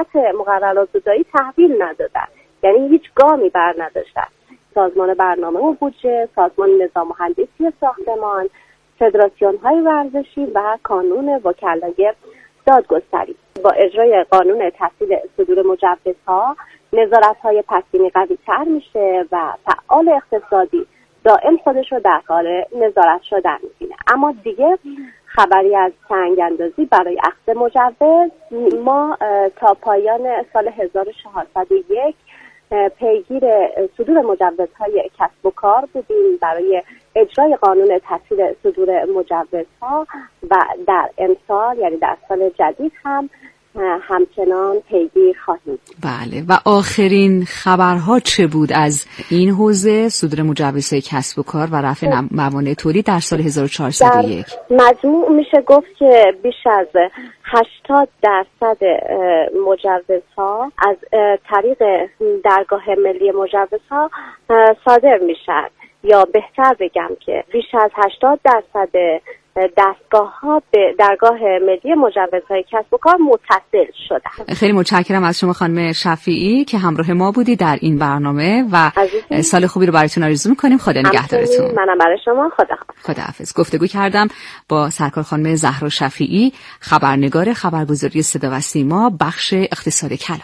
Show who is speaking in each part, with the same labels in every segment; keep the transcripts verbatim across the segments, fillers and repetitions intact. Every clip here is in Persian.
Speaker 1: هیئت مقررات زدایی تحویل ندادن، یعنی هیچ گامی بر نداشتن. سازمان برنامه و بودجه، سازمان نظام مهندسی ساختمان، فدراسیون های ورزشی و کانون وکلای دادگستری. با اجرای قانون تسهیل صدور مجوزها نظارت های پسینی قوی تر میشه و فعال اقتصادی دائم خودش رو در حال نظارت شدن میبینه. اما دیگه خبری از سنگ اندازی برای اخذ مجوز ما تا پایان سال هزار و چهارصد و یک پیگیر صدور مجوزهای کسب و کار بودیم برای اجرای قانون تسهیل صدور مجوزها و در امسال یعنی در سال جدید هم همچنان پیگیر خواهیم.
Speaker 2: بله، و آخرین خبرها چه بود از این حوزه صدور مجوزهای کسب و کار و رفع موانع تولید در سال هزار و چهارصد و یک؟
Speaker 1: مجموع میشه گفت که بیش از هشتاد درصد مجوزها از طریق درگاه ملی مجوزها صادر میشن، یا بهتر بگم که بیش از هشتاد درصد دستگاه ها به درگاه ملی مجوزهای کسب و کار متصل شدن.
Speaker 2: خیلی متشکرم از شما خانم شفیعی که همراه ما بودی در این برنامه و عزیزی. سال خوبی رو براتون آرزو می‌کنیم. خدا نگهدارتون.
Speaker 1: منم برای شما. خدا
Speaker 2: خداحافظ. گفتگو کردم با سرکار خانم زهرا شفیعی، خبرنگار خبرگزاری صدا و سیما بخش اقتصاد کلان.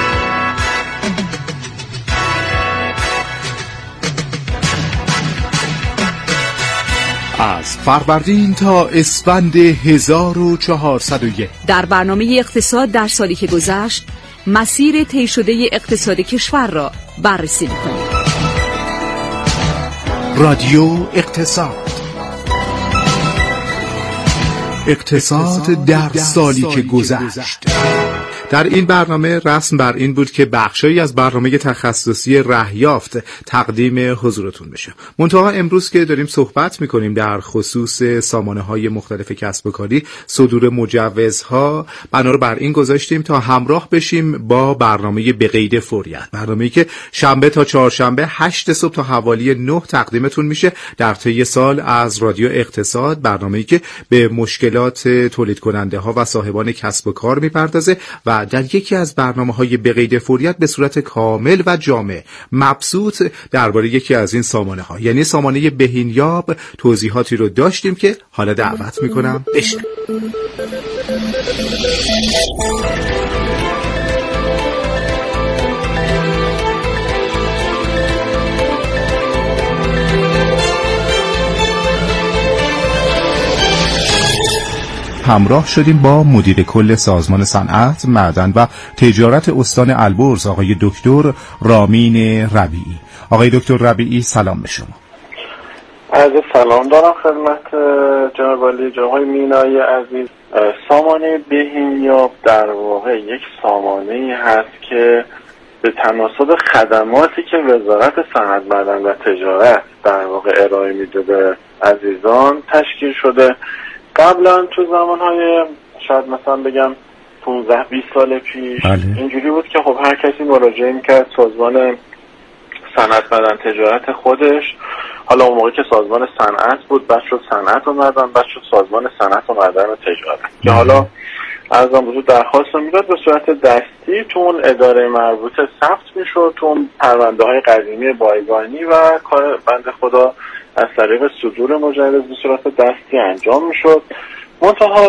Speaker 3: از فروردین تا اسفند هزار و چهارصد و یک
Speaker 2: در برنامه اقتصاد در سالی که گذشت مسیر طی شده اقتصاد کشور را بررسی می‌کنیم.
Speaker 3: رادیو اقتصاد. اقتصاد در سالی که گذشت. در این برنامه رسم بر این بود که بخشایی از برنامه تخصصی رهیافت تقدیم حضورتون بشه. منتها امروز که داریم صحبت میکنیم در خصوص سامانه های مختلف کسب و کاری، صدور مجوزها، بنا رو بر این گذاشتیم تا همراه بشیم با برنامه به قید فوریت، برنامه‌ای که شنبه تا چهارشنبه هشت صبح تا حوالی نه تقدیمتون میشه در طی سال از رادیو اقتصاد، برنامه‌ای که به مشکلات تولید کننده ها و صاحبان کسب و کار میپردازه و در یکی از برنامه‌های به قید فوریت به صورت کامل و جامع مبسوط درباره یکی از این سامانه‌ها یعنی سامانه بهینیاب توضیحاتی رو داشتیم که حالا دعوت می‌کنم بشنوید. همراه شدیم با مدیر کل سازمان صنعت، معدن و تجارت استان البرز آقای دکتر رامین ربیعی. آقای دکتر ربیعی سلام به شما.
Speaker 4: عرض سلام دارم خدمت جناب علی جناب مینای عزیز. سامانه بهینیاب در واقع یک سامانه‌ای هست که به تناسب خدماتی که وزارت صنعت، معدن و تجارت در واقع ارائه میده به عزیزان تشکیل شده. قبلا تو زمانهای شاید مثلا بگم پانزده بیست سال پیش بله. اینجوری بود که خب هر کسی مراجعه میکرد سازمان صنعت معدن تجارت خودش، حالا اون موقع که سازمان صنعت بود بعد شد صنعت و معدن، بعد شد سازمان صنعت و معدن و تجارت بله. که حالا ارزم بزرگ درخواست رو میداد به صورت دستی تو اون اداره مربوطه ثبت میشد، تو اون پرونده های قدیمی بایگانی و کار بنده خدا از طریق صدور مجوز به صورت دستی انجام میشد. منتها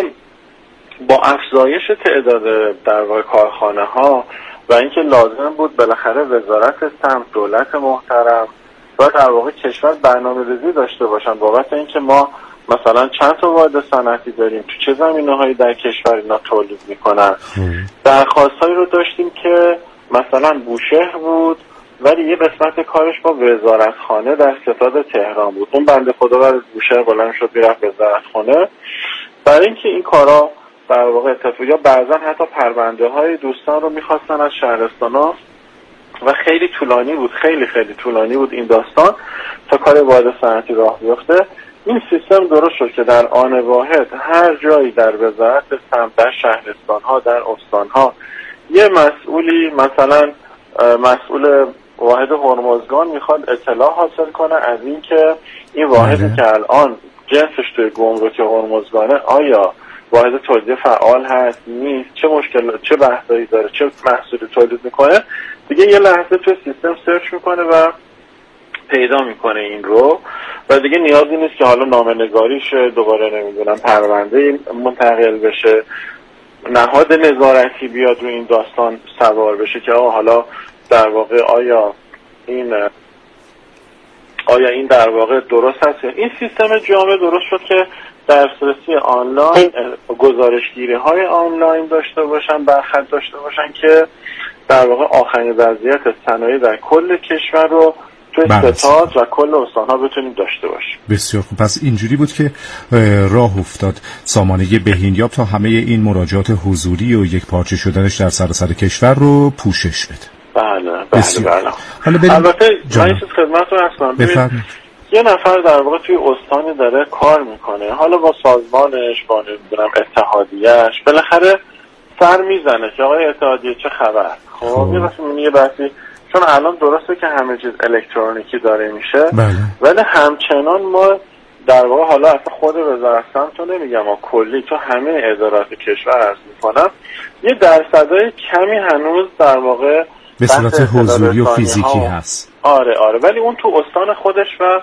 Speaker 4: با افزایش تعداد در واقع کارخانه ها و اینکه لازم بود بالاخره وزارت صنعت، دولت محترم و در واقع کشور برنامه‌ریزی داشته باشن بابت اینکه ما مثلا چند تا واحد صنعتی داریم، تو چه زمینه‌هایی در کشور اینا تولید میکنن. درخواست‌هایی رو داشتیم که مثلا بوشهر بود ولی یه قسمت کارش با وزارتخانه در ستاد تهران بود، اون بنده خدا بعد از بوشهر بلند شد میرفت وزارتخانه. برای اینکه این کارا در واقع اتفاقی یا بعضا حتی پرونده های دوستان رو میخواستن از شهرستانا و خیلی طولانی بود خیلی خیلی طولانی بود این داستان تا کار واحد صنعتی راه بیفته. این سیستم درست شد که در آن واحد هر جایی در وزارت صنعت، در شهرستانها، در استانها یه مسئولی مثلا مسئول واحد هرمزگان میخواد اطلاع حاصل کنه از این که این واحدی که الان جنسش توی گمرک هرمزگانه آیا واحد تولید فعال هست نیست، چه مشکل چه بحثایی داره، چه محصولی تولید میکنه، دیگه یه لحظه توی سیستم سرچ میکنه و پیدا میکنه این رو و دیگه نیازی نیست که حالا نامه‌نگاریش دوباره نمیدونم پرونده منتقل بشه، نهاد نظارتی بیاد روی این داستان سوار بشه که آه حالا در واقع آیا این آیا این در واقع درست هست. این سیستم جامع درست شد که دسترسی آنلاین، گزارشگیری های آنلاین داشته باشن، برخط داشته باشن که در واقع آخرین وضعیت صنایع در کل کشور رو توی ستاد و کل استان‌ها بتونیم داشته باشیم.
Speaker 3: بسیار خوب. پس اینجوری بود که راه افتاد سامانه بهینیاب تا همه این مراجعات حضوری و یک پارچه شدنش در سراسر کشور رو پوشش بده.
Speaker 4: بله بله بله.
Speaker 3: حالا بریم
Speaker 4: البته من یه چیز خدمتتون عرض کنم.
Speaker 3: بفرمایید.
Speaker 4: یه نفر در واقع توی استانی داره کار میکنه، حالا با سازمانش، با نمیدونم اتحادیه‌اش، بالاخره سر میزنه که آقای اتحادیه چه خبر. خب یه وقتی یه بحثی، چون الان درسته که همه چیز الکترونیکی داره میشه،
Speaker 3: بله.
Speaker 4: ولی همچنان ما در واقع حالا اصلا خود وزارت سمت رو نمیگم، ما کلی تو همه ادارات کشور عرض میکنم، یه درصدای کمی هنوز در واقع
Speaker 3: به صورت حضوری و فیزیکی هست.
Speaker 4: آره آره، ولی اون تو استان خودش و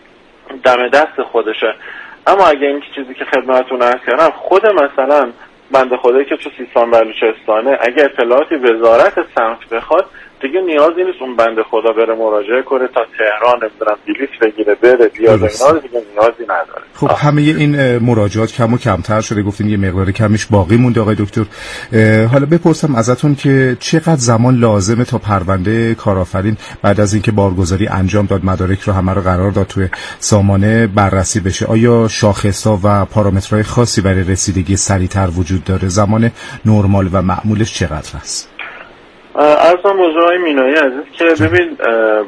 Speaker 4: دم دست خودشه. اما اگه این چیزی که خدمتتون عرض کردم، خود مثلا بنده خدایی که تو سیستان بلوچستانه، اگه اطلاعاتی وزارت سمت بخواد، دیگه نیازی نیست اون بنده خدا بره مراجعه کنه تا تهران نمیدونم بلیط بگیره بره بیاد، اینا دیگه نیازی نداره.
Speaker 3: خب آه. همه این مراجعات کم و کمتر شده، گفتین یه مقدار کمش باقی مونده آقای دکتر. حالا بپرسم ازتون که چقدر زمان لازمه تا پرونده کارآفرین بعد از اینکه بارگذاری انجام داد، مدارک رو همه رو قرار داد توی سامانه بررسی بشه؟ آیا شاخص‌ها و پارامترهای خاصی برای رسیدگی سریعتر وجود داره؟ زمان نرمال و معمولش چقدر است؟
Speaker 4: ارزم موضوعی مینایی عزیز که ببین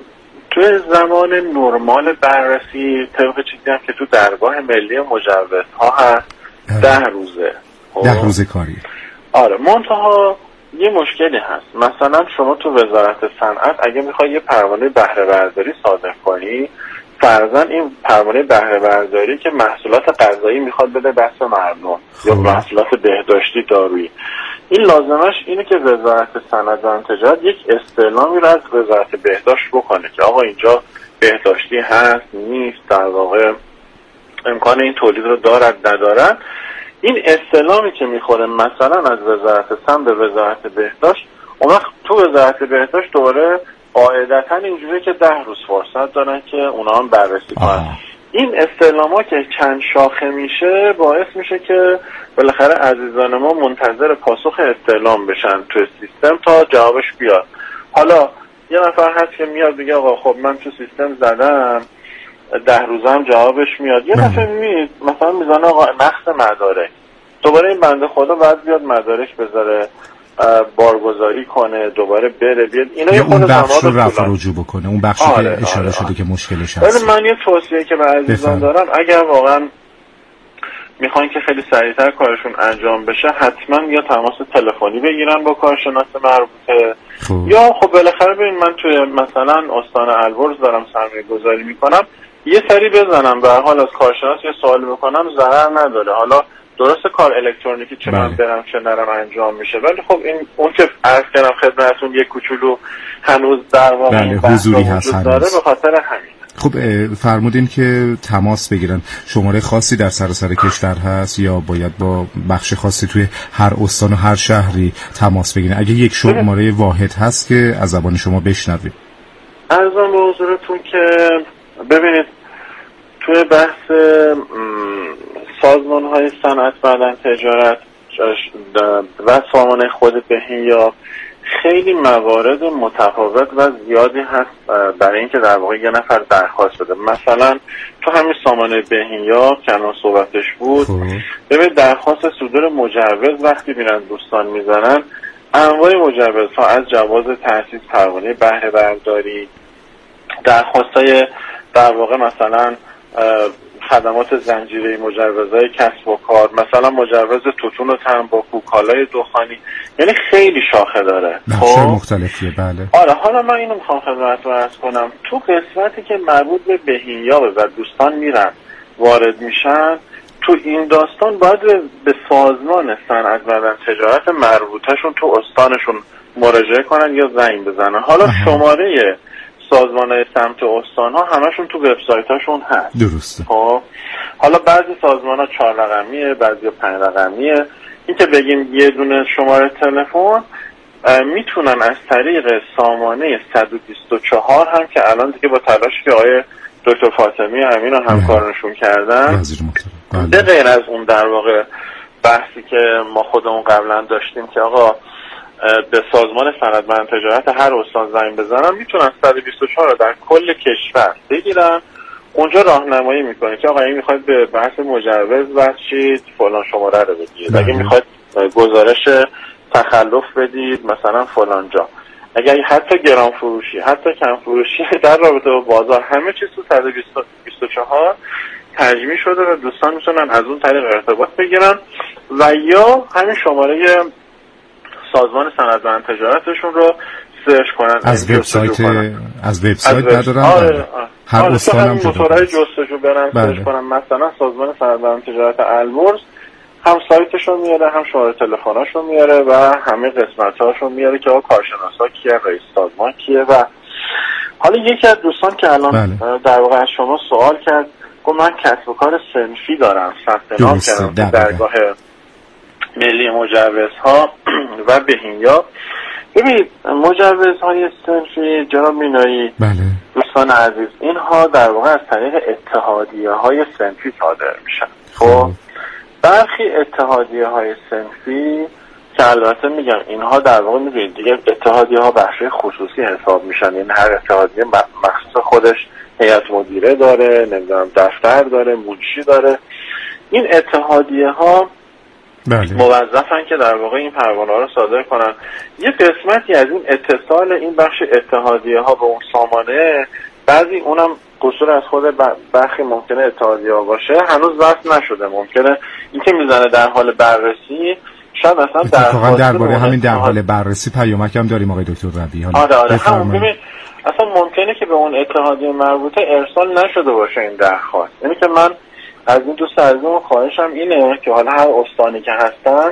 Speaker 4: توی زمان نرمال بررسی طبق چیزی هم که تو درگاه ملی مجوزها هست ده روزه.
Speaker 3: ده روز کاری.
Speaker 4: آره، منتها یه مشکلی هست. مثلا شما تو وزارت صنعت اگه میخوای یه پروانه بهره برداری صادر کنی، فرضاً این پروانه بهره برداری که محصولات غذایی میخواد بده دست مردم یا محصولات بهداشتی دارویی، این لازمش اینه که وزارت صنعت و تجارت یک استعلامی رو از وزارت بهداشت بکنه که آقا اینجا بهداشتی هست نیست، در واقع امکان این تولید رو دارد ندارد. این استعلامی که میخوره مثلا از وزارت صنعت به وزارت بهداشت، اون وقت تو وزارت بهداشت دوباره قاعدتاً اینجوریه که ده روز فرصت دارن که اونا هم بررسی کنن. این استعلاما که چند شاخه میشه باعث میشه که بالاخره عزیزان ما منتظر پاسخ استعلام بشن توی سیستم تا جوابش بیاد. حالا یه نفر هست که میاد دیگه آقا خب من تو سیستم زدم ده روزم جوابش میاد، یه نفر میاد مثلا میزنه آقا نقص مدارک، دوباره این بنده خدا بعد بیاد مدارک بذاره بارگذاری کنه، دوباره بره بیاد، اینا یه خود
Speaker 3: بخش رو رفع رجوع بکنه، اون بخشی آره، که اشاره آره، شده آره. که مشکلش هست.
Speaker 4: ولی من یه توصیه که به عزیزان دارم، اگر واقعا میخوان که خیلی سریعتر کارشون انجام بشه، حتما یا تماس تلفنی بگیرن با کارشناس مربوطه خوب. یا خب بالاخره ببین من توی مثلا استان البرز دارم سرمایه گذاری میکنم، یه سری بزنم، به هر حال از کارشناس یه سوال میکنم ضرر نداره. حالا درسته کار الکترونیکی چه من برم چه نرم انجام میشه، ولی خب این اون که عرض کردم خدمتتون یک کوچولو هنوز در واقع
Speaker 3: بله حضوری هست
Speaker 4: داره، به خاطر همین.
Speaker 3: خب فرمودین که تماس بگیرن، شماره خاصی در سراسر کشور هست یا باید با بخش خاصی توی هر استان و هر شهری تماس بگیرن؟ اگه یک شماره واحد هست که از زبان شما بشنویم.
Speaker 4: عرضم به حضورتون که ببینید توی بحث سازمان های صنعت معدن تجارت و سامانه خود بهینیاب خیلی موارد متفاوت و زیادی هست برای اینکه در واقع یه نفر درخواست بده. مثلا تو همین سامانه بهینیاب که الان صحبتش بود، ببین درخواست صدور مجوز وقتی میرن دوستان میزنن، انواع مجوزها از جواز تأسیس پروانه بهره برداری، درخواستای در واقع مثلا خدمات زنجیره، مجوزهای کسب و کار، مثلا مجوز توتون و تنباکو، کالای دخانی، یعنی خیلی شاخه داره.
Speaker 3: خب مختلفیه. بله.
Speaker 4: آره، حالا من اینو میخوام خدمتتون عرض کنم، تو قسمتی که مربوط به بهینیابه و دوستان میرن وارد میشن، تو این داستان باید به سازمان صنعت و تجارت مربوطهشون تو استانشون مراجعه کنن یا زنگ بزنن. حالا شماره سازمان‌های سمت استان‌ها همشون تو وبسایت‌هاشون هست.
Speaker 3: درسته.
Speaker 4: خب حالا بعضی سازمان‌ها چهار رقمیه، بعضی پنج رقمیه. این که بگیم یه دونه شماره تلفن میتونن از طریق سامانه صد و بیست و چهار هم که الان دیگه با تلاشی که آقای دکتر فاطمی امین و همکارانشون کردن به غیر از اون در واقع بحثی که ما خودمون قبلا داشتیم که آقا به سازمان صنعت و تجارت هر استان زنگ بزنن، میتونن صد و بیست و چهار رو در کل کشور بگیرن. اونجا راهنمایی میکنه که آقا این میخواید به بحث مجوز بچید فلان شماره رو بگیرید، اگه میخواید گزارش تخلف بدید مثلا فلان جا، اگر حتی گران فروشی حتی کم فروشی در رابطه با بازار، همه چیز تو صد و بیست و چهار تجمیع شده و دوستان میتونن از اون طریق ارتباط بگیرن و یا همین شماره سازمان صنعت و تجارتشون رو سرچ کنن
Speaker 3: از وبسایت از وبسایت ندارن.
Speaker 4: آره
Speaker 3: هر
Speaker 4: آره
Speaker 3: استان هم
Speaker 4: موتورهای جستجو برن سرچ کنن، مثلا سازمان صنعت و تجارت البرز، هم سایتشو میاره هم شماره تلفناشو میاره و همه قسمتاشو میاره که آقا کارشناسا کیه، رئیس سازمان کیه. و حالا یکی از دوستان که الان بله. در واقع از شما سوال کرد، گفت من کسب و کار صنفی دارم، ثبت نام کردم در درگاه ملی مجوزها و بهینیاب. ببینید مجوزهای صنفی جناب مینایی بله. دوستان عزیز، اینها در واقع از طریق اتحادیه های صنفی صادر میشن. خب برخی اتحادیه های صنفی که البته میگم اینها در واقع میدونید دیگه اتحادیه ها بخش خصوصی حساب میشن، این هر اتحادیه مخصوص خودش هیئت مدیره داره، نمیدونم دفتر داره، منشی داره. این اتحادیه ها بله. موظفن که در واقع این پروانه ها رو صادر کنن. یه قسمتی از این اتصال این بخش اتحادیه ها به اون سامانه، بعضی اونم قصور از خود برخی ممکنه اتحادیه ها باشه، هنوز وصل نشده، ممکنه این که میزنه در حال بررسی، شاید اصلا
Speaker 3: اتفاقا درباره همین در حال بررسی پیامک هم داریم آقای دکتر ربیعی.
Speaker 4: آره آره همون ببین اصلا ممکنه که به اون اتحادیه مربوطه ارسال نشده باشه این درخواست. یعنی که من از این دوست عزیزم خواهشم اینه که حالا هر استانی که هستن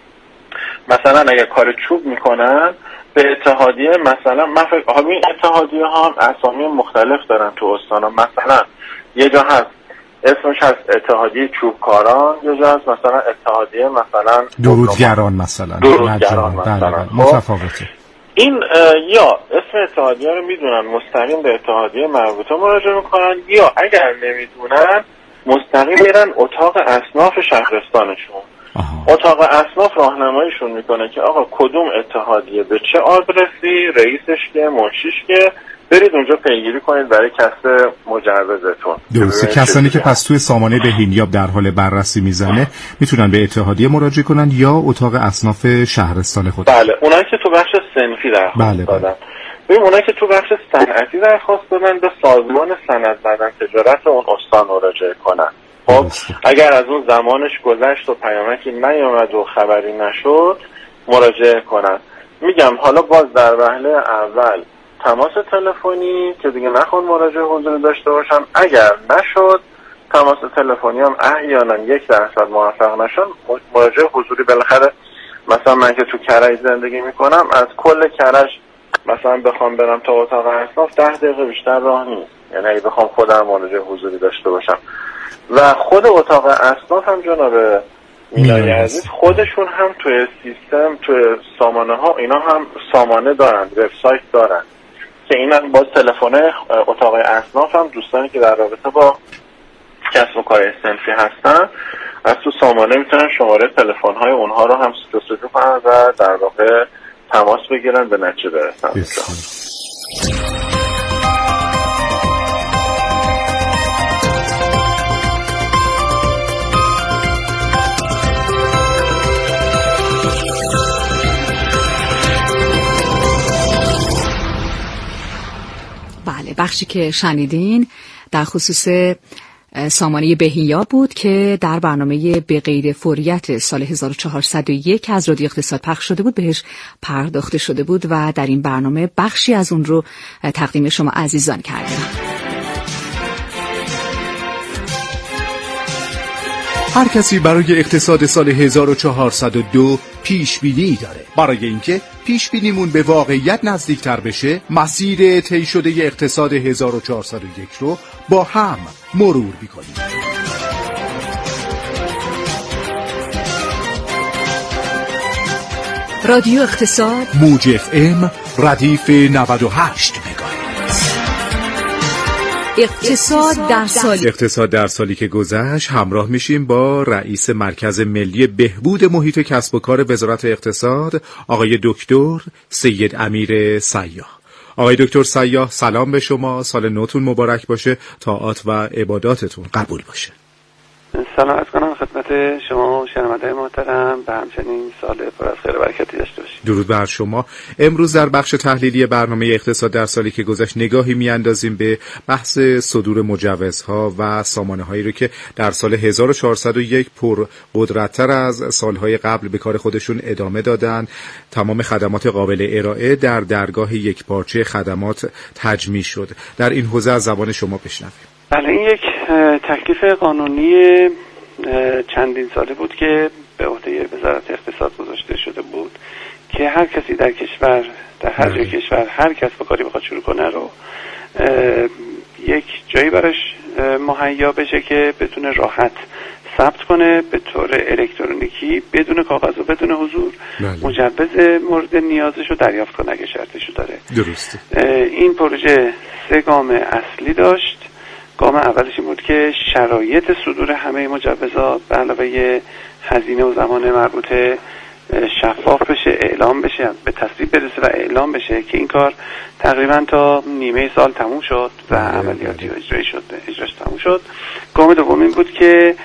Speaker 4: مثلا اگه کار چوب میکنن به اتحادیه، مثلا من فکر همین اتحادیه ها هم اسامی مختلف دارن تو استانا، مثلا یه جا هست اسمش هست اتحادیه چوبکاران، یه جا هست مثلا اتحادیه مثلا
Speaker 3: درودگران مثلا
Speaker 4: درودگران مثلا
Speaker 3: متفاوته.
Speaker 4: این یا اسم اتحادیه رو میدونن مستقیم به اتحادیه مربوطه مراجعه میکنن، یا اگر نمیدونن مستقیم میرن اتاق اصناف شهرستانشون. آها. اتاق اصناف راهنماییشون میکنه که آقا کدوم اتحادیه به چه آدرسی، رئیسش که، منشیش که، برید اونجا پیگیری کنید برای کسب مجوزتون.
Speaker 3: درسته. کسانی که پس توی سامانه بهینیاب در حال بررسی میزنه میتونن به اتحادیه مراجعه کنن یا اتاق اصناف شهرستان خود.
Speaker 4: بله اونایی که تو بخش صنفی درخواست بله دادن. بله. ببین اونایی که تو بخش صنعتی درخواست دادن به سازمان صنعت و تجارت اون استان مراجعه کنن. خب اگر از اون زمانش گذشت و پیامکی نیامد و خبری نشد مراجعه کنن. میگم حالا باز در وهله اول تماس تلفنی که دیگه نخوان مراجعه حضوری داشته باشن، اگر نشد تماس تلفنی هم احیانا یک درصد موفق نشن مراجعه حضوری. بالاخره مثلا من که تو کرج زندگی میکنم، از کل کرج مثلا بخوام برم تا اتاق اصناف ده دقیقه بیشتر راه نیست، یعنی اگه بخوام خودم مراجعه حضوری داشته باشم. و خود اتاق اصناف هم جناب مینایی عزیز خودشون هم توی سیستم توی سامانه ها اینا هم سامانه دارن، وبسایت دارن که اینا باز تلفن اتاق اصناف هم دوستانی که در رابطه با کسب و کار صنفی هستن از تو سامانه میتونن شماره تلفن های اونها رو هم جستجو کنن و در واقع تماس بگیرن به نتیجه برسن.
Speaker 2: بله، بخشی که شنیدین در خصوص سامانه بهینیاب بود که در برنامه به قید فوریت سال هزار و چهارصد و یک از رادیو اقتصاد پخش شده بود بهش پرداخته شده بود و در این برنامه بخشی از اون رو تقدیم شما عزیزان کردیم.
Speaker 3: هر کسی برای اقتصاد سال هزار و چهارصد و دو پیش بینی داره. برای اینکه پیش بینیمون به واقعیت نزدیکتر بشه، مسیر طی شده اقتصاد هزار و چهارصد و یک رو با هم مرور می‌کنیم.
Speaker 2: رادیو اقتصاد
Speaker 3: موج اف ام ردیف نود و هشت مگاهرتز.
Speaker 2: اقتصاد در سالی
Speaker 3: اقتصاد در سالی که گذشت همراه میشیم با رئیس مرکز ملی بهبود محیط کسب و کار وزارت اقتصاد آقای دکتر سید امیر سیاح. آقای دکتر سیاح سلام به شما، سال نوتون مبارک باشه، طاعات و عباداتتون قبول باشه.
Speaker 5: سلام عرض کنم خدمت شما و شنونده‌های محترم و همچنین سال پر از خیر و برکتی داشته باشید.
Speaker 3: درود بر شما. امروز در بخش تحلیلی برنامه اقتصاد در سالی که گذشت نگاهی میاندازیم به بحث صدور مجوزها و سامانه‌هایی رو که در سال هزار و چهارصد و یک پر قدرت‌تر از سالهای قبل به کار خودشون ادامه دادن. تمام خدمات قابل ارائه در درگاه یکپارچه خدمات تجمیع شد. در این حوزه از زبان شما بشنویم.
Speaker 5: بله، این یک تکلیف قانونی چندین ساله بود که به عهده وزارت اقتصاد گذاشته شده بود که هر کسی در کشور، در هر جای کشور، هر کس به کاری بخواد شروع کنه رو یک جایی براش مهیا بشه که بتونه راحت ثبت کنه به طور الکترونیکی بدون کاغذ و بدون حضور. بله. مجوز مورد نیازش رو دریافت کنه اگه شرطش رو داره.
Speaker 3: درسته.
Speaker 5: این پروژه سه گام اصلی داشت. گام اولش این بود که شرایط صدور همه مجوزات به علاوه هزینه و زمان مربوطه شفاف بشه، اعلام بشه، به تصویب برسه و اعلام بشه که این کار تقریبا تا نیمه سال تموم شد و عملیاتی اجرایی شد، اجراش تموم شد. گام دوم این بود که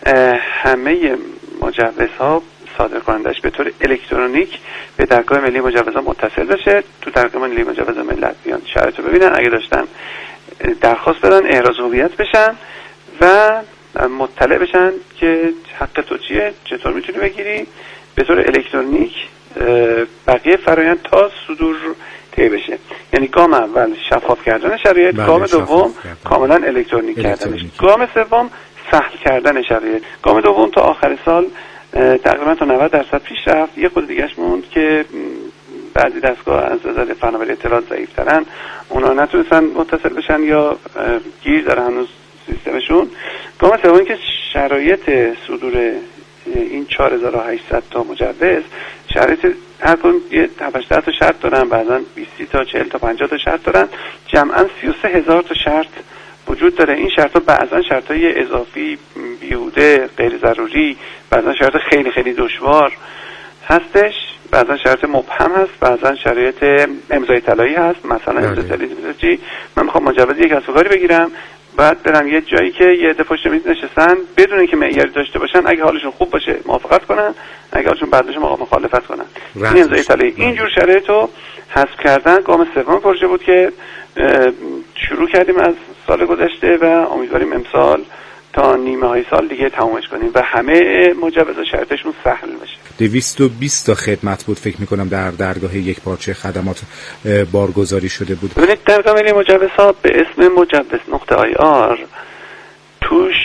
Speaker 5: همه مجوزها صادر کنندش به طور الکترونیک به درگاه ملی مجوزات متصل بشه. تو درگاه ملی مجوزات ملت بیان شرایط رو ببینن، اگه داشتن درخواست بدن، احراز هویت بشن و مطلع بشن که حق تو چیه، چطور میتونی بگیری، به طور الکترونیک بقیه فرایند تا صدور طی بشه. یعنی گام اول شفاف کردن شرایط، گام دوم کاملا الکترونیک کردنش، گام سوم سهل کردن شرایط. گام دوم تا آخر سال تقریبا تا نود درصد پیش رفت. یه خود دیگهش موند که بعضی دستگاه از نظر فناوری اطلاعات ضعیف‌ترن، اونا نتونستن متصل بشن یا گیر داره هنوز سیستمشون. گام سوم که شرایط صدور این چهار هزار و هشتصد تا مجوز، شرایط هر کدوم یه هشتصد تا شرط دارن، بعضا بیست تا چهل تا پنجاه تا شرط دارن، جمعاً سی و سه هزار تا شرط وجود داره. این شرط‌ها بعضا شرط‌های اضافی، بیهوده، غیر ضروری، بعضا شرط خیلی خیلی دشوار هستش، بعضا شرط مبهم هست، بعضا شرایط امضای طلایی هست. مثلا امضای طلایی من میخوام مجوز یک کسب و کاری بگیرم، بعد برم یه جایی که یه عده پشت میز نشستن بدون اینکه معیاری داشته باشن، اگه حالشون خوب باشه موافقت کنن، اگه حالشون بد باشه مخالفت کنن. این امضای طلایی، اینجور شرایط رو حذف کردن گام سوم پروژه بود که شروع کردیم از سال گذشته و امیدواریم امسال تا نیمه های سال دیگه تمومش کنیم و همه مجوزات شرطشون سهل بشه.
Speaker 3: دویست و بیست تا خدمت بود فکر میکنم در درگاه یک پارچه خدمات بارگذاری شده بود.
Speaker 5: ببینید درگاه ملی مجوزات به اسم مجوز نقطه آی آر توش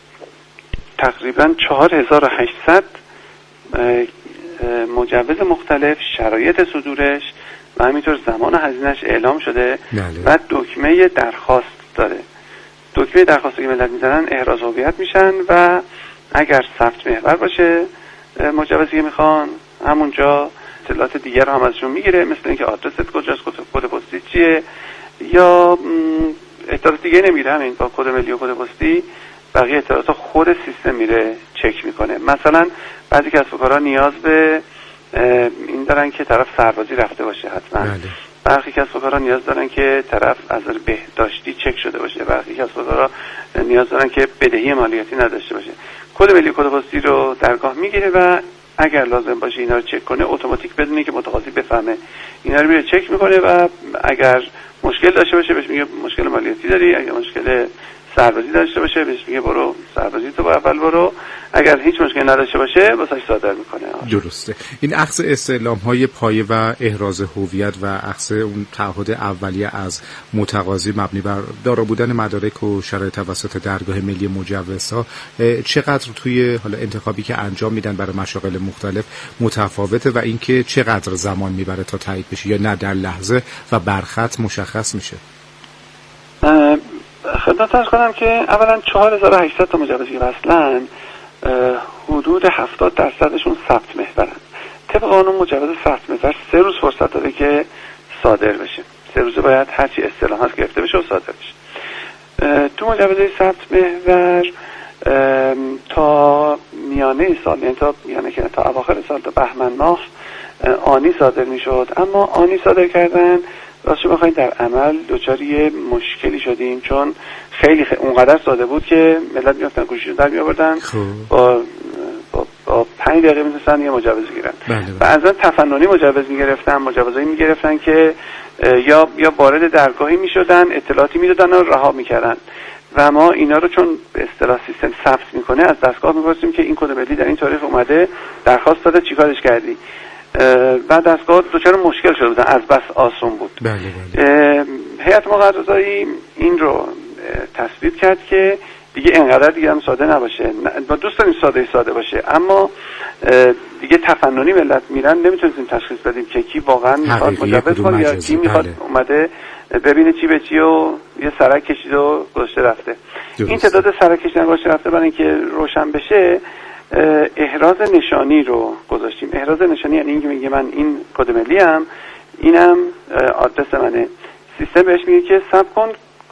Speaker 5: تقریبا چهار هزار و هشتصد مجوز مختلف، شرایط صدورش و همینطور زمان هزینه‌اش اعلام شده. بله. و دکمه درخواست داره. دکمه درخواستی که ملت میزنن احراز هویت میشن و اگر ثبت محور باشه مجوزی که میخوان، همونجا اطلاعات دیگر رو هم ازشون میگیره، مثل اینکه آدرست کجاست، کد پستی چیه، یا اطلاعات دیگه نمیگیره، همین با کد ملی و کد پستی بقیه اطلاعات خود سیستم میره چک میکنه. مثلا بعضی کسب و کارها نیاز به این دارن که طرف سربازی رفته باشه حتما. بله. برخی کسب و کارها نیاز دارن که طرف از نظر بهداشتی چک شده باشه، برخی کسب و کارها نیاز دارن که بدهی مالیاتی نداشته باشه. کد ملی کد پستی رو درگاه میگیره و اگر لازم باشه اینا رو چک کنه، اتوماتیک بدونه که متقاضی بفهمه، اینا رو میره چک میکنه و اگر مشکل داشته باشه بهش میگه مشکل مالیاتی داری، اگر مشکل سربازی داشته باشه بهش میگه برو سربازی تو با اول برو، اگر هیچ مشکلی نداشته باشه واسش صادر میکنه.
Speaker 3: درسته. این اخذ استعلام های پایه و احراز هویت و اخذ اون تعهد اولیه از متقاضی مبنی بر دارا بودن مدارک و شرایط توسط درگاه ملی مجوزها چقدر توی حالا انتخابی که انجام میدن برای مشاغل مختلف متفاوته و اینکه چقدر زمان میبره تا تایید بشه یا نه در لحظه و برخط مشخص میشه؟
Speaker 5: خدمت عرض کنم که اولا چهار هزار و هشتصد تا مجوز که اصلا حدود هفتاد درصدشون ثبت محورن. طبق قانون مجوز ثبت محور سه روز فرصت داره که صادر بشه، سه روزه باید هرچی اصطلاح هست گرفته بشه و صادر بشه. تو مجوز ثبت محور تا میانه سال، یعنی تا میانه که تا اواخر سال تا بهمن ماه آنی صادر میشد، اما آنی صادر کردن راستش بخواید در عمل دچار یه مشکلی شدیم، چون خیلی, خیلی اونقدر ساده بود که ملت میافتن گوشیشو در میآوردن با با, با پنج دقیقه میتونستن یه مجوز بگیرن. بعضا تفننی مجوز میگرفتن، مجوزایی میگرفتن که یا یا وارد درگاهی میشدن، اطلاعاتی میدادن و رها میکردن و ما اینا رو چون به اصطلاح سیستم ثبت میکنه از دستگاه میپرسیم که این کد ملی در این تاریخ اومده، درخواست داده، چیکارش کردی؟ بعد دستگاه دوچار مشکل شده بودن، از بس آسون بود.
Speaker 3: بله بله.
Speaker 5: هیئت مقرره‌ای این رو تصویب کرد که دیگه اینقدر دیگه هم ساده نباشه، با دوست داریم ساده ساده باشه، اما دیگه تفننی ملت میرن نمیتونیم تشخیص بدیم که کی واقعا میخواد مجوز کنه یا کی میخواد بله. اومده ببینه چی به چی و یه سرک کشید و گذاشته رفته. درست. این تعداد سرک کشیدن گذاشته رفته برای اینکه روشن بشه احراز نشانی رو گذاشتیم. احراز نشانی یعنی اینکه میگه من این کد ملی ام، اینم آدرس منه، سیستم بهش میگه که صبر کن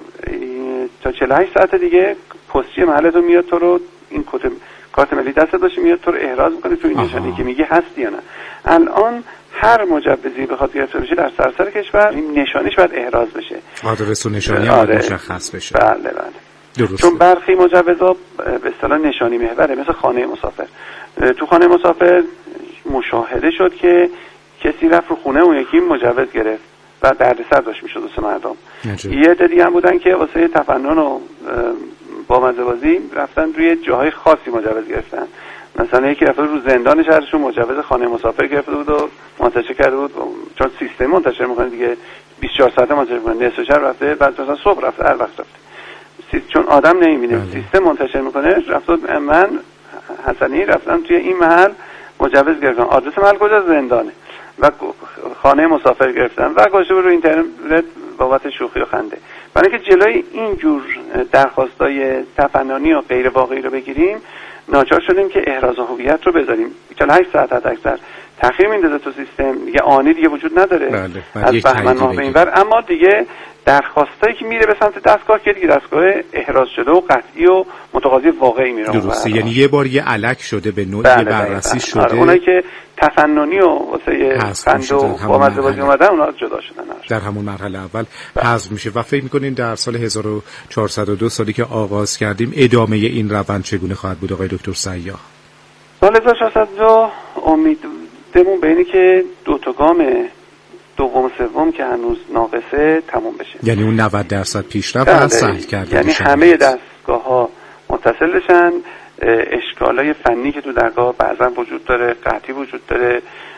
Speaker 5: تا چهل و هشت ساعت دیگه پستچی محلت رو میاد تو رو این کد کارت ملی دستت باشه میاد تو رو احراز میکنه تو این نشانی که میگه هستی یا نه. الان هر مجوزی بخواد گرفته بشه در سراسر کشور این نشانیش باید احراز بشه،
Speaker 3: آدرس و نشانی هم آره. مشخص بشه.
Speaker 5: بله بله.
Speaker 3: درسته.
Speaker 5: چون برخی مجوزها به اصطلاح نشانی محوره، مثل خانه مسافر. تو خانه مسافر مشاهده شد که کسی رفت رو خونه اون یکی مجوز گرفت و دردسر داشت میشد واسه مردم. یه عده هم بودن که واسه تفنن و با مزه‌بازی رفتن روی جاهای خاصی مجوز گرفتن. مثلا یکی رفت رو زندان شهرشون مجوز خانه مسافر گرفته بود و منتشر کرده بود، چون سیستم منتشر میکنه دیگه بیست و چهار ساعته منتشر میکنه، نصف شب رفته، بعد مثلا صبح رفته، هر وقت رفته، چون آدم نمیبینه سیستم منتشر میکنه. رفت من حسنی رفتم توی این محل مجوز گرفتم، آدرس محل کجا؟ زندانه، و خانه مسافر گرفتن و گذاشته رو اینترنت بابت شوخی و خنده. برای اینکه جلوی این جور درخواستای تفننی و غیر واقعی رو بگیریم ناچار شدیم که احراز هویت رو بذاریم. چهل و هشت ساعت حد اکثر تأخیر میندازه تو سیستم، دیگه آنی دیگه وجود نداره. بله. از بهمن ماه به این ور، اما دیگه درخواستایی که میره به سمت دستگاه که دیگه دستگاه احراز شده و قطعی و متقاضی واقعی میره.
Speaker 3: درسته، یعنی یه بار یه الک شده به نوعی بله بررسی بله. شده.
Speaker 5: آره. اونایی که تفننی و واسه خنده و با مزه‌بازی اومدن اونا جدا شدن
Speaker 3: در همون مرحله اول حذف میشه. و فکر می‌کنین در سال هزار و چهارصد و دو سالی که آغاز کردیم ادامه این روند چگونه خواهد بود آقای دکتر سیاح؟
Speaker 5: سال هزار و چهارصد و دو امیدمون به اینه که دو تا گام دوم سوم که هنوز ناقصه تموم بشه،
Speaker 3: یعنی اون نود درصد پیشرفت از سهل کرده،
Speaker 5: یعنی همه دستگاه‌ها متصل بشن. اشکالای فنی که تو درگاه بعضا وجود داره، قطعی وجود داره،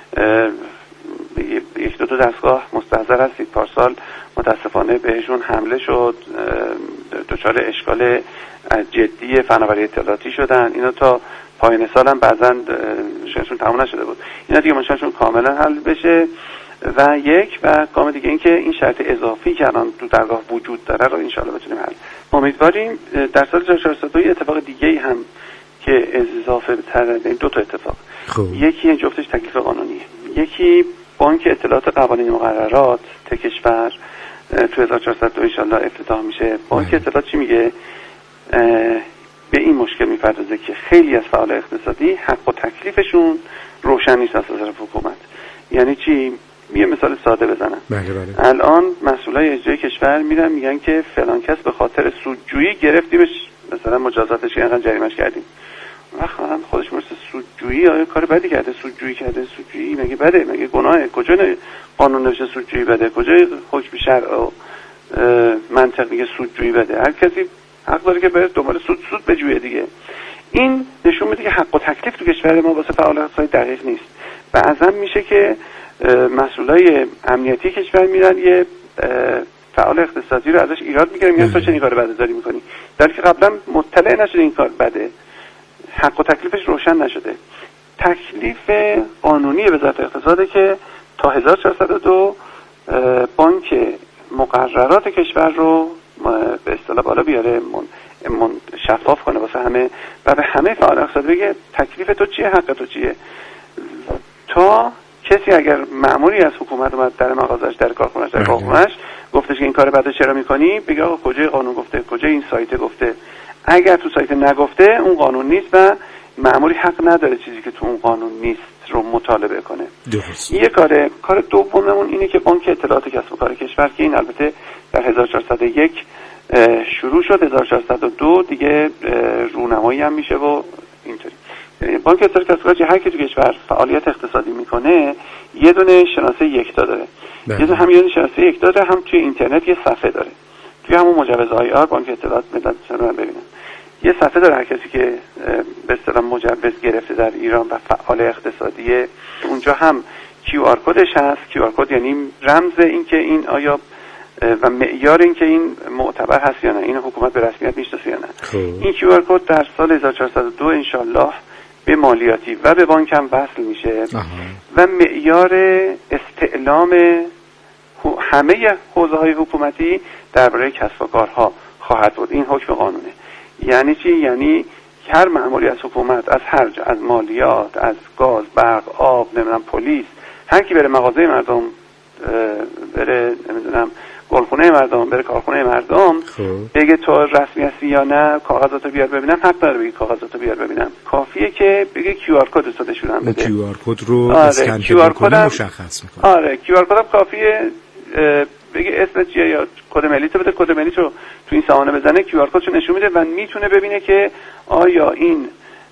Speaker 5: یک دو تا دستگاه مستحضر هستید پارسال متاسفانه بهشون حمله شد، دچار اشکال جدی فناوری اطلاعاتی شدن. اینا تا پایان سال هم بعضا شون تمام نشده بود، اینا دیگه مشکلشون کاملا حل بشه. و یک و گام دیگه این که این شرط اضافی که الان تو درگاه وجود داره رو انشالله بتونیم حل. امیدواریم در سال هزار و چهارصد و دو اتفاق دیگه هم که اضافه تر، دو تا اتفاق خوب. یکی جفتش تکلیف قانونیه، یکی بانک اطلاعات قوانین مقررات کشور تو هزار و چهارصد و دو انشالله افتتاح میشه. بانک اطلاعات چی میگه؟ به این مشکل میپردازه که خیلی از فعالای اقتصادی حق و تکلیفشون روشن نیست از نظر حکومت. یعنی چی؟ یه مثال ساده بزنم.
Speaker 3: بله بله.
Speaker 5: الان مسئولای اجرایی کشور میرن میگن که فلان کس به خاطر سودجویی گرفتیمش، مثلا مجازاتش اینقدر جریمه‌اش کردیم. وقت آدم خودش مرسه سودجویی آیا کار بدی کرده؟ سودجویی کرده؟ سودجویی مگه بده؟ مگه گناهه؟ کجا قانون نوشته سودجویی بده؟ کجا حکم شرع و منطق میگه سودجویی بده؟ هر کسی حق داره که بره دنبال سود سود بجویه دیگه. این نشون میده که حق و تکلیف تو کشور ما واسه فعال اقتصادی دقیق نیست. بعضا میشه که مسئولای امنیتی کشور میرن یه فعال اقتصادی رو ازش ایراد میگیرن، میگن تو چه این کارو بدی میکنی، در که قبلا مطلع نشده این کار بده، حق و تکلیفش روشن نشده. تکلیف قانونی وزارت اقتصاده که تا هزار و چهارصد و دو بانک مقررات کشور رو به اصطلاح بالا بیاره، من شفاف کنه واسه همه و به همه فعال اقتصادی بگه تکلیف تو چیه، حق تو چیه. تا کسی اگر مأموری از حکومت اومد در مغازش، در کارخونه‌اش، در کارخونه‌اش گفتش که این کار بعدش چرا می‌کنی، بگه آقا کجای قانون گفته، کجای این سایت گفته. اگر تو سایت نگفته اون قانون نیست و مأموری حق نداره چیزی که تو اون قانون نیست رو مطالبه کنه. درست. یه کاره کار دوممون اینه که بانک اطلاعات کسب و کار کشور که این البته در هزار و چهارصد و یک شروع شد، هزار و چهارصد و دو دیگه رونمایی هم میشه و اینطوری. بانک اطلاعات کسب و کار هر کی تو کشور فعالیت اقتصادی میکنه یه دونه شناسه یکتا داره. بله. یه دونه هم یه دونه شناسه یکتا داره، هم توی اینترنت یه صفحه داره. توی همون مجوز آی آر بانک اطلاعات ملت رو ببینن. یه صفحه داره هر کسی که به اصطلاح مجوز گرفته در ایران و فعال اقتصادیه، اونجا هم کیو آر کدش هست. کیو آر کد یعنی رمز این که این آیا و معیار این که این معتبر هست یا نه، این حکومت به رسمیت میشناسه یا نه. خوب. این کیو آر کد در سال هزار و چهارصد و دو انشالله به مالیاتی و به بانک هم وصل میشه. آها. و معیار استعلام همه حوزه‌های حکومتی درباره کسب و کارها خواهد بود. این حکم قانونه. یعنی چی؟ یعنی هر مأموری از حکومت، از هر جا، از مالیات، از گاز، برق، آب، نمیدونم پلیس، هر کی بره مغازه مردم، بره نمیدونم گلخونه مردم، بره کارخونه مردم، بگه تو رسمی هستی یا نه، کاغذاتو بیار ببینم، حق داره بگه کاغذاتو بیار ببینم. کافیه که بگه کیو آر کد استفاده شدن بده.
Speaker 3: کیو آر کد رو اسکن کنه مشخص میکنه.
Speaker 5: آره کیو آر کد هم کافیه بگه اسم چیه یا کد ملی تو بده، کد ملی تو تو این سامانه بزنه، کیو آر کدشو نشون میده و میتونه ببینه که آیا این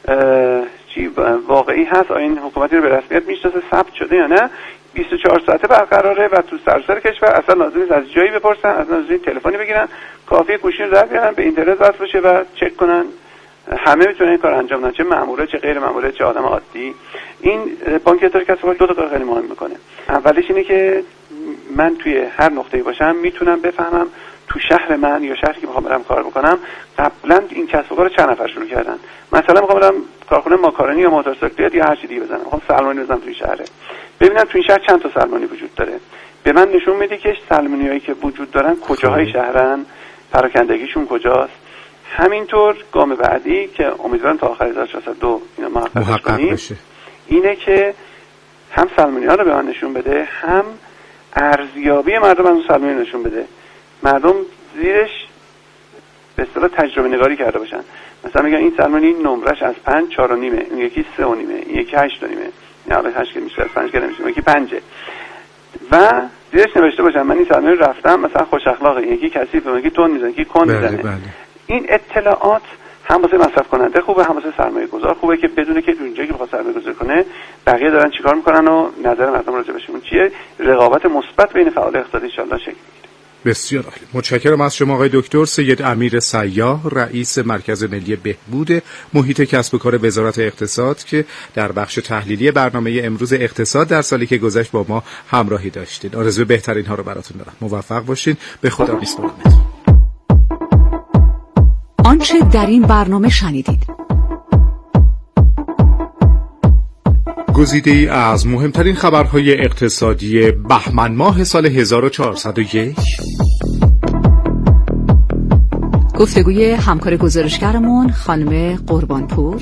Speaker 5: چی واقعی هست، آیا این حکومتی رو به رسمیت میشناسه، ثبت شده یا نه. بیست و چهار ساعته برقراره و تو سراسر کشور اصلا لازم نیست از جایی بپرسن، از لازم تلفنی بگیرن، کافیه گوشی رو در بیارن، به اینترنت وصل بشه و چک کنن. همه میتونن این کار انجام بدن، چه مأموره، چه غیر مأموره، چه آدم عادی. این بانک اطلاعات کسب و کار دو تا کار خیلی مهم میکنه. اولش اینه که من توی هر نقطه‌ای باشم میتونم بفهمم تو شهر من یا شهری که میخوام برم کار بکنم قبلا این کسب و کار چند نفر شروع کردن. مثلا میخوام برم کارخونه ماکارونی یا موتورسیکلت یا هر چیزی دیگه بزنم، میخوام سلمانی بزنم توی شهره، ببینم تو این شهر چند تا سلمانی وجود داره. به من نشون میده که سلمانیایی که وجود دارن کجاهای شهرن، پراکندگیشون کجاست. همینطور گام بعدی که امیدوارم تا آخر هزار و چهارصد و دو اینا محقق بشه اینه که هم سلمانی‌ها رو به من نشون بده، هم ارزیابی مردم از اون سلمانی نشون بده. مردم زیرش به اصطلاح تجربه نگاری کرده باشن، مثلا میگن این سلمانی نمرش از پنج چهار و نیمه، این یکی سه و نیمه، این یکی هشت و نیمه، نه حالا هشت که میشه از پنج گرم میشه، یکی پنجه و زیرش نوشته باشن من این سلمانی رفتم مثلا خوش اخلاقه، یکی کثیفه، یکی تون میزنه، یکی کند میزنه. بله بله. این اطلاعات هم واسه مصرف کننده خوبه، هم واسه سرمایه گذار خوبه که بدونه که اونجایی که بخواد سرمایه گذاری کنه بقیه دارن چیکار میکنن و نظر مردم راجع بهشون چیه. رقابت مثبت بین فعال اقتصادی ان شاءالله شکل میگیره.
Speaker 3: بسیار عالی. متشکرم از شما آقای دکتر سید امیر سیاح، رئیس مرکز ملی بهبود محیط کسب و کار وزارت اقتصاد که در بخش تحلیلی برنامه امروز اقتصاد در سالی که گذشت با ما همراهی داشتید. آرزوی بهترین ها رو براتون دارم. موفق باشین. به خدا میسپارم.
Speaker 2: آنچه در این برنامه شنیدید
Speaker 3: گزیده‌ای از مهمترین خبرهای اقتصادی بهمن ماه سال هزار و چهارصد و یک.
Speaker 2: گفتگوی همکار گزارشگرمون خانم قربانپور.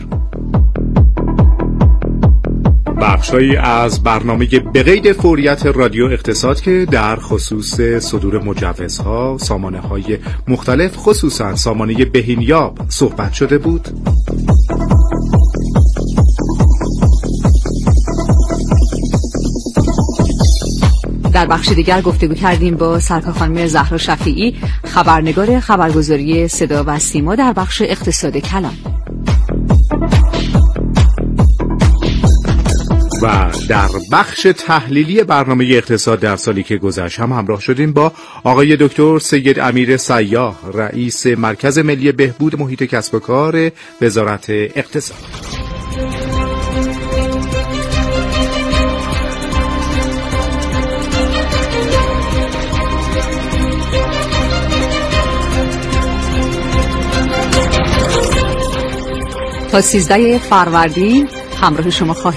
Speaker 3: بخشایی از برنامه به قید فوریت رادیو اقتصاد که در خصوص صدور مجوزها، سامانه‌های مختلف خصوصا سامانه بهینیاب صحبت شده بود.
Speaker 2: در بخش دیگر گفتگو کردیم با سرکار خانم زهرا شفیعی، خبرنگار خبرگزاری صدا و سیما در بخش اقتصاد کلان.
Speaker 3: و در بخش تحلیلی برنامه اقتصاد در سالی که گذشت هم همراه شدیم با آقای دکتر سید امیر سیاح، رئیس مرکز ملی بهبود محیط کسب و کار وزارت اقتصاد.
Speaker 2: تا سیزده فروردین همراه شما خواهیم